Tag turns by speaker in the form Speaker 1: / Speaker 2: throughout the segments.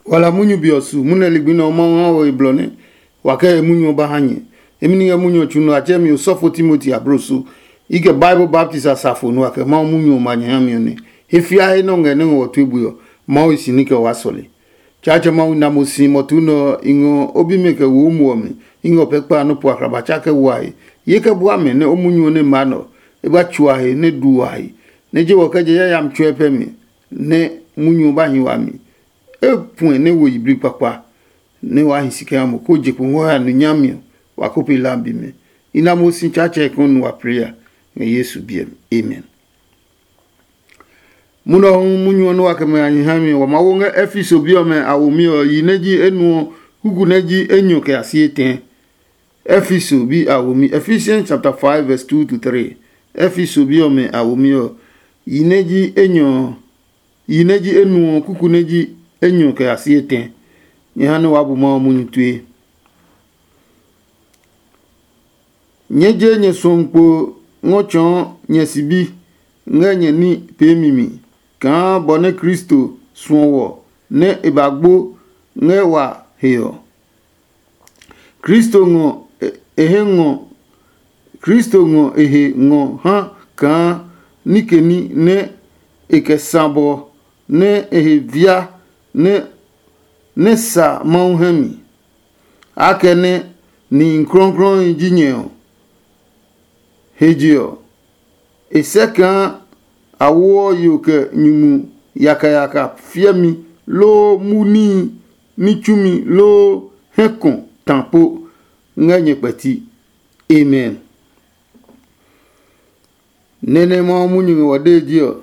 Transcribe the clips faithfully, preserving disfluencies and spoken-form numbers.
Speaker 1: wala munyu biosu muneli gbino mo o iblone wake munyu bahanye emini munyu chuno achemi osofo Timothy abroso ige Bible Baptist asafo no wake ma munyu manya mione ifia he no ngene wotu ebuyo ma o isinike wasole chacha ma una mosi motuno ingo obimeke wo muomi ingo pekpa no po akraba chake wai yeke buame ne omunyu ne mano eba chua he ne duai ne je wokaje ya am chwepemi ne munyu bahi wami e point ne wo ibri papa ne wa hisike amo ko je kun wa no nyamio wa ko pe lambi me ina mo sin chacha e kon wa prayer ne Yesu biem amen muno munyu no wa kama anyi hami wa mawonga efiso biome awomi o yineji enu hugu neji enyo ke asieten efiso bi awomi Ephesians chapter five verse two to three efiso biome awomi o yineji enyo yineji enu kuku neji enyo ke asieten nyane wabu ma munyu tue nyeje nye sonko ngochon nyesibi ngenye ni pemimi kan bone Kristo suwo ne ibagbo ngewa heyo Kristo ngo ehe ngo Kristo ngo ehe ngo ha kan nikeni ne ekesabo ne ehe via ne ne sa mauhemi akene ni nkronkron injinyo hejio esekan awo yuke nyumu yaka yaka fiemi lo muni nichumi lo hekon tampo nganye peti amen nene mo munyu wadejio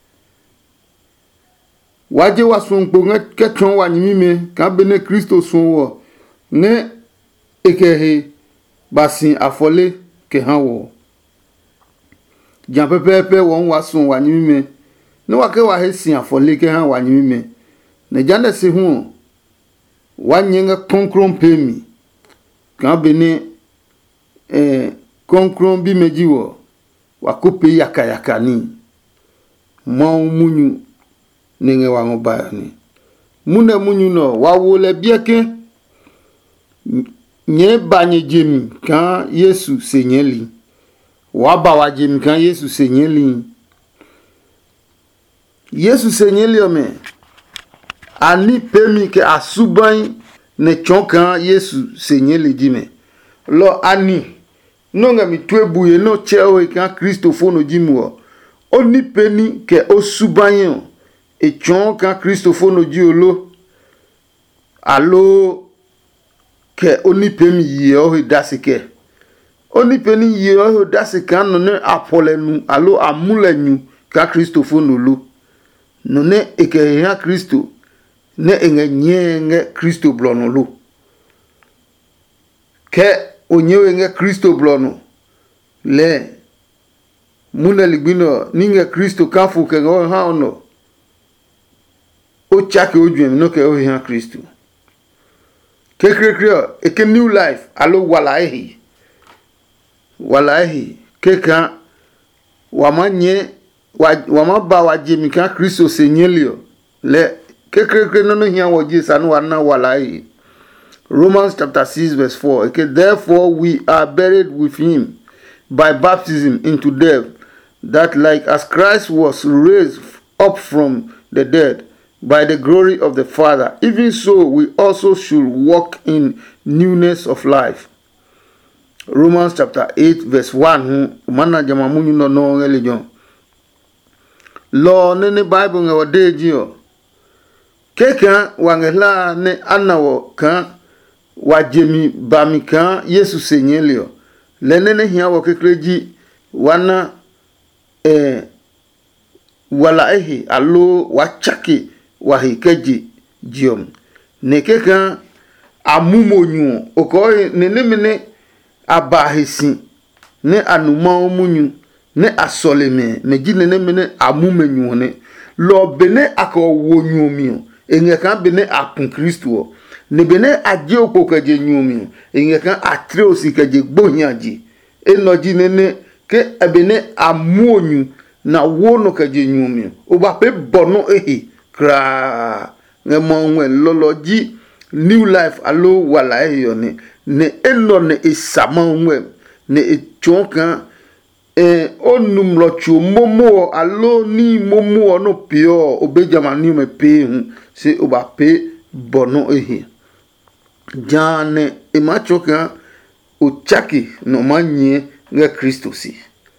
Speaker 1: waje wasonpo ngeton wa nyimime kan bene Kristo sonwo ne ekehe basin afole ke hanwo jan pepepe won wasun wa nyimime ne wake wa hesin afole ke han wa nyimime ne jande se hu wa nyenga konkron pemi kan bene eh konkron bi mejiwo wa kope yaka yaka ni mo munyu nenge wa ngoba ni mune munyu no wa wole bieke nye banye jemi kan Yesu senyeli wa ba wa jemi kan Yesu senyeli Yesu senyeli ome ani pemi ke asuban ne chonkan Yesu senyeli jime lo ani nonga mi twebuye no cheo kan Kristofono jimuo oni peni ke osuban e chonkan Kristofono jiolo alo ke oni pemi ye o dasike oni peni ye o dasike no ne apolenu alo amulenyu ka Kristofono lo no ne eke ya Kristo ne enye nge Kristo blono lo ke onyewe nge Kristo blono le muna ligbino ninge Kristo kafu ke go ha ono o chake ojwe no ke o ya Kristo ke krekre e ke new life alo walahi walahi ke ka wamanye wamaba wajemi ka Kristo senyelio le ke krekre no no hia wo Jesus no wana walahi Romans chapter six verse four okay, therefore we are buried with him by baptism into death, that like as Christ was raised up from the dead by the glory of the Father, even so we also should walk in newness of life. Romans chapter eight verse one mana jama munyu no no religion lo nene Bible nga wadejio keka wangela ne anawo kan wajemi bamika Yesu senyelio lenene hia wo kekreji wana eh wala ehi alo wachaki wahikeji jiom nekeka amumonyu okoy nenemene abahisi ne anuma omunyu ne asoleme meji nenemene amumenyu ne lo bene akowonyu mi enye kan bene akun Kristo ne bene aje opokaje nyumi enye kan atre osikaje gbonyaji enoji nene ke ebene amuonyu na wono kaje nyumi oba pe bono ehi kra nge mo nwe lolo ji new life alo wala yo ne ne elo ne isama nwe ne echonkan e onum lo chu momo alo ni momo no pio obejama ni me pe hu se oba pe bono ehi jane e machoka o chaki no manye nge Kristo si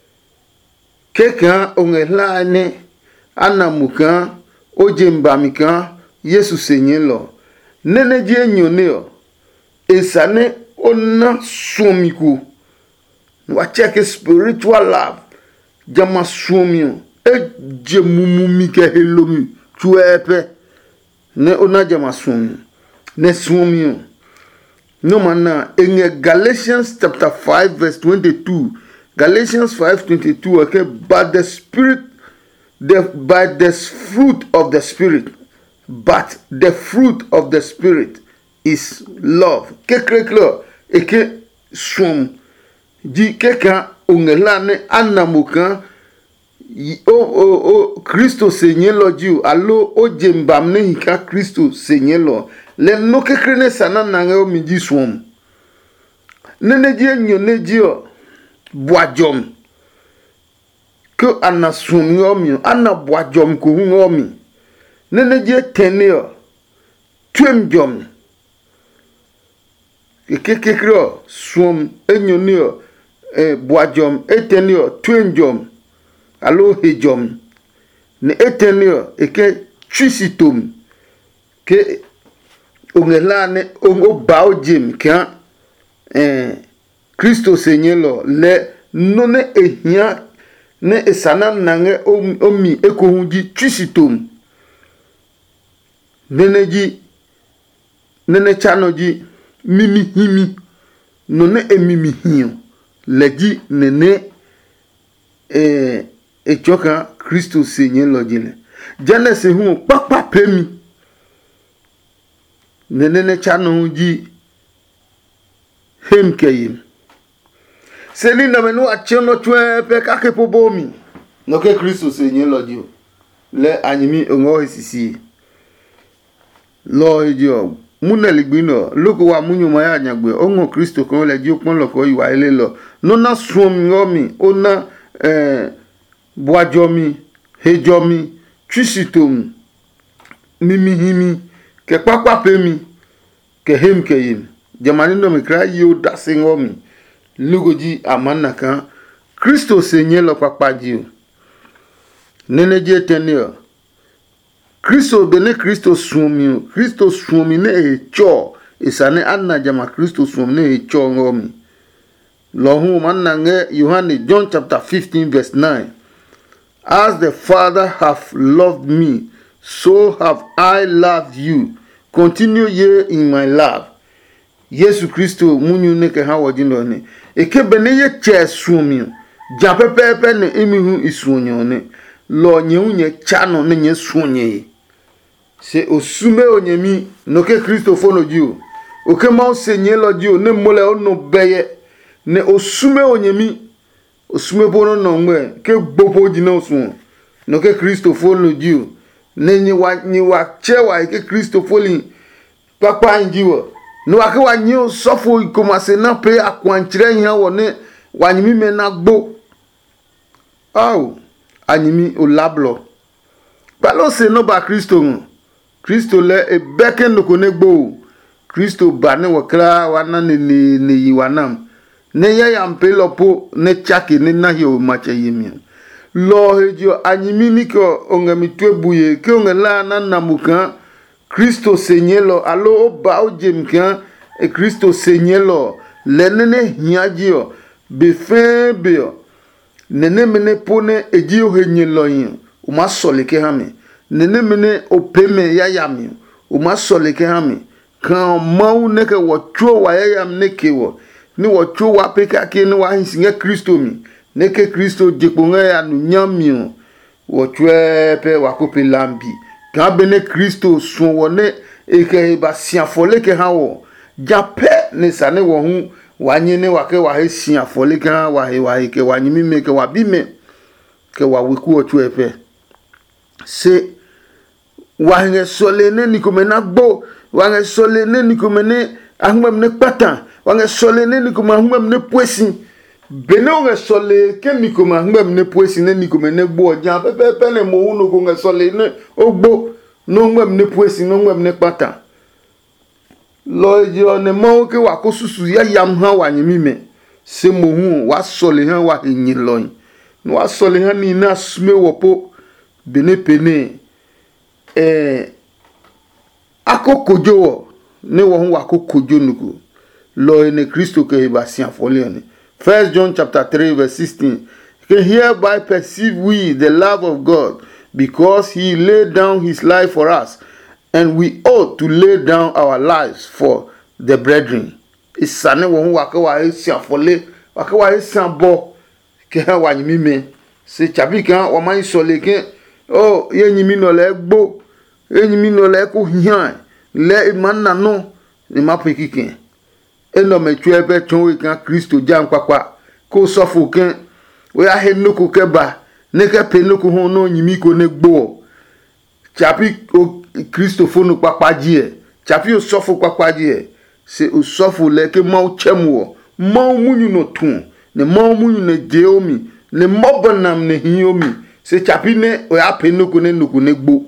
Speaker 1: keka ongela ne anamuka ojembamika Yesu senyelo nene je nyoneo esane ona sumiku wa check spiritual love jama sumio e je mumumi ke helomi tuepe ne ona jama sumio ne sumio no mana in Galatians chapter five verse twenty-two, Galatians five twenty-two, okay, but the spirit the by the fruit of the spirit but the fruit of the spirit is love kekreklo eke sum ji keka ongela ne anamuka o o o Kristo senyelo jiu alo o jembam ne hika Kristo senyelo le no kekre ne sana nange o mi ji sum nene ji enyo ne ji o boajom ko anasum yomi ana boajom ko ngomi nene je tenio twem jom kekekekro sum enyonio e boajom etenio twem jom alo hejom ne etenio eke twisitum ke ongela ne ongo bao jim ka eh Kristo senyelo le none ehia ne esana nange omi ekohunji twisitum nene ji nene chano ji mimi himi none emimi hiyo leji nene e e choka Kristo senyelo jile jane se hu papa pemi nene ne chano ji hemkeyim selina menu achono chwe pe kake pobomi noke Kristo senyelo dio le anyimi ongo sisi lo ejo muneligbino loko wa munyuma ya nyagbe ongo Kristo ko le ji opon loko iwa ile lo no na sum ngomi ona eh boajomi hejomi twisitom mimi himi ke papa pemi ke hem ke yim jamani no me kra yo dasingomi lugoji amana kan Kristo senyelo papa ji nene je tenio Kristo bene Kristo sumi Kristo sumi ne echo isane anna jama Kristo sumi ne echo ngomi lohu manange Yohane John chapter fifteen verse nine, as the Father hath loved me, so have I loved you, continue ye in my love. Yesu Kristo munyu ne ke hawo jindo ne eke bene ye che sumi ja pepepe ne emihu isunyo ne lo nyunye chano ne nye sunye se osume onyemi no ke Kristo fono jiu o ke ma osenye lo jiu ne mole ono beye ne osume onyemi osume bono no ngwe ke gbopo jina osun no ke Kristo fono jiu ne nyi wa nyi wa chewa ke Kristo foli papa njiwo no ake wa nyi sofo ikomase na pe akwanchire yan wo ne wa nyimi me na gbo aw anyimi o lablo balo se no ba Kristo ngo Kristo le e beke no konegbo Kristo ba ne wakra wana ne ne ne yiwanam ne ya yampe lopo ne chaki ne na yo mache yimi lo hejo anyimi ni ko ongami twebuye ke ongela na namuka Kristo senyelo alo oba ojemka e Kristo senyelo le nene hiajio be febio nene mene pone eji ohenyelo yin o ma solike hame nene mene opeme yayami o ma solike hame kan mau neke wo chuo wa yayam neke wo ni wo chuo wa peka ke ni wa hinsinga Kristo mi neke Kristo jeponga ya nu nyamio wo chwepe wa kope lambi kan bene Kristo sun wo ne eke ba siafole ke hawo jape ne sane wo hu wanye ne wake wa he siafole ke ha wa he wa he ke wa nyimi me ke wa bime ke wa wiku o chwepe se wange sole ne nikomena gbo wange sole ne nikomene ahmam ne patan wange sole ne nikoma ahmam ne poesi bene wange sole ke nikoma ahmam ne poesi ne nikomene gbo jan pepe pe ne mo unu ko nge sole ne ogbo no ahmam ne poesi no ahmam ne patan lo jo ne mo ke wa ko susu ya yam ha wanyimi me se mo hu wa sole ha wa yin loyin no wa sole ha ni na sume wopo bene pene eh akokojo ne wo hu akokojo nuku lo ene Kristo ke ba sian folioni. First John chapter three verse sixteen. Can hereby perceive we the love of God, because he laid down his life for us, and we ought to lay down our lives for the brethren. Isane wo hu akawa sian fole akawa sian bo ke ha wa nyimi me se chabi kan o man sole ke oh ye nyimi no le gbo enyimi no le ko hian le manna no ni mapikikin eno metwe be tonwe kan Kristo jam kwakwa ko sofo kan we ahe nuku keba ne ke pe nuku ho no nyimi ko ne gbo chapi o Kristo fonu papaji e chapi o sofo papaji e se o sofo le ke ma o chemwo ma o munyu no tun ne ma o munyu ne jeomi ne mobonam ne hiomi se chapi ne o ape nuku ne nuku ne gbo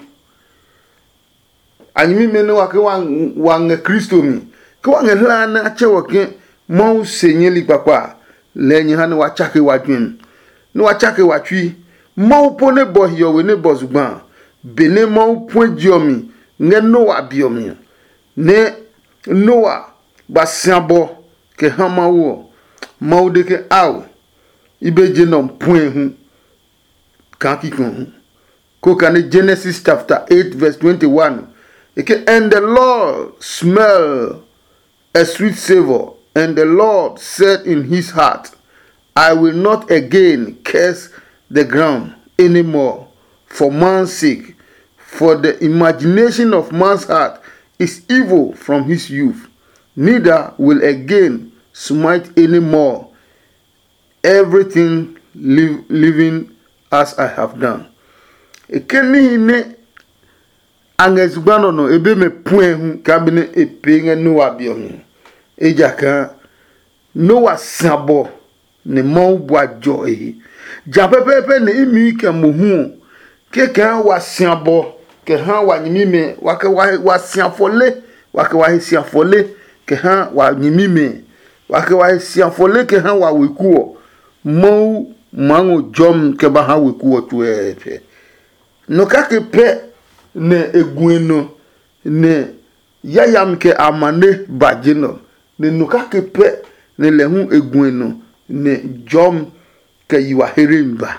Speaker 1: anyimi mene wake wange Kristo mi ko wange lana achewo ke mo senyeli papa lenyi hane wachake wadwin no wachake watwi mo pone bo hiyo we ne bozugban bene mo pojiomi ne Noah biomi ne Noah basiabo ke hamawo mo de ke aw ibeje no point hu kan kikun ko kan Genesis chapter eight verse twenty-one. And the Lord smelled a sweet savor, and the Lord said in his heart, I will not again curse the ground anymore for man's sake, for the imagination of man's heart is evil from his youth. Neither will again smite anymore everything live, living as I have done. Ekeni angezubano no ebe me point hu kabine epenge Noah biomi ejaka Noah sabo ne mo bua joy ja pepepe ne imi ke mo hu ke kan wa sabo ke han wa nyimi me wa ke wa wa siafole wa ke wa siafole ke han wa nyimi me wa ke wa siafole ke han wa wekuo mo mango jom ke ba ha wekuo tu epe no ka ke pe ne egueno ne yayam ke amane bajino ne nuka ke pe ne lehu egueno ne jom ke yiwa herimba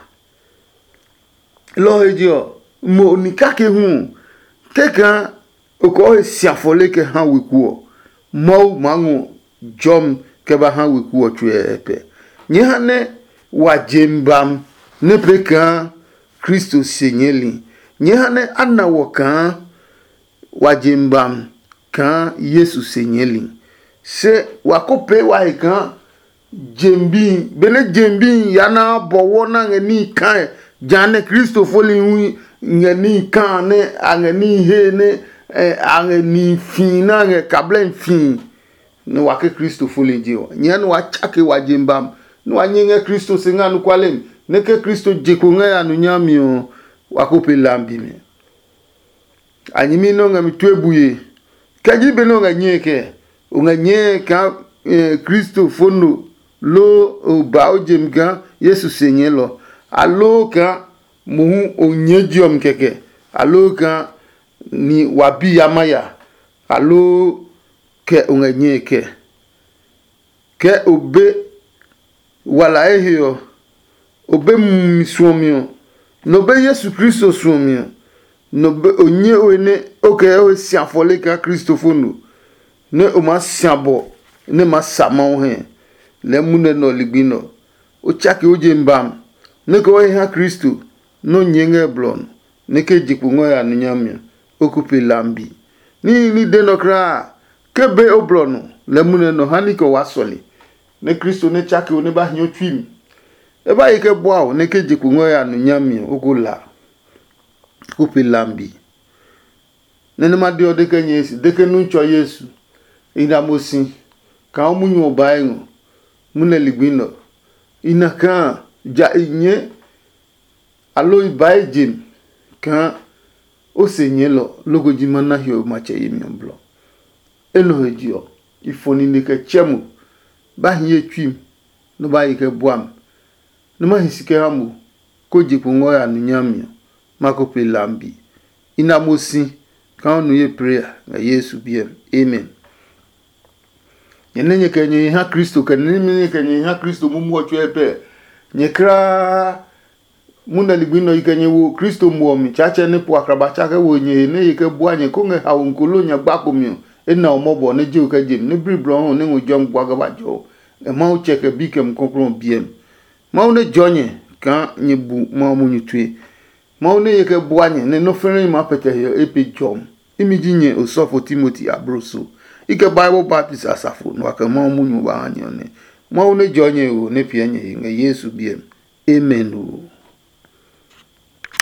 Speaker 1: lo ejo mo nika ke hu teka oko siafole ke han wekuo mo mangu jom ke ba han wekuo tuepe nyehane wajembam ne peka Kristo senyeli nyehane anawokan wajimbam kan Yesu senyeli se wakope waikan jembi bele jembi yana bowo na ngeni kan jane Kristo foli hu ngeni kan ne angeni he ne angeni fina nge kablen fin ne wake Kristo foli jiwa nyane wachake wajimbam no wanyenge Kristo singanu kwalem neke Kristo jikunga anu nyamio wakope lambi me anyimi no nga mitwebuye kaji be no nga nyeke nga nyeka Kristo fono lo ba ojemga Yesu senyelo aloka mu onyejom keke aloka ni wabi yamaya alo ke nga nyeke ke obe wala ehio obe miswomio no be Yesu Kristo swomio no be onye one oke o siafole ka Kristo fono ne o ma siabo ne ma sama o he le mune no ligbino o chake o jembam ne ko ha Kristo no nyenge blon ne ke jikungo ya nunyamia okupe lambi ni ni denokra kebe oblono le mune no haniko wasoli ne Kristo ne chake o ne ba hyo twim e ba yike boa ne ke jikungo ya nunyamia ogula okupe lambi nene ma dio de ke Yesu de ke nu cho Yesu ina mosi ka o munyo ba ngo muna ligbino ina ka ja inye alo ibai jin ka o senye lo logo jima na hio ma che yimi omblo elo hejio ifoni ne ke chemu ba hie twim no ba yike buam no ma hisike hamu ko jipu ngo ya nunyamio mako pe lambi ina mosi ka onu ye prayer na Yesu biem amen yenenye kenye ha Kristo kenye kenye ha Kristo mumu ocho epe nyekra muna ligbino ikenye wo Kristo muomi chache ne po akraba chake wo nye ne yike buanye konge ha onkolo nya gbakomio ena omobo ne je okajem ne bribro ho ne ngojom gwagabajo e ma o cheke bikem konkron biem ma o ne jonye ka nyebu ma o nyutwe ma o ne yike buanye ne no fere ma pete yo epe jom imijinye osofo Timothy abroso ike Bible Baptist asafo no aka ma o munyu ba anyone ma o ne jonye o ne pianye nge Yesu biem amen o.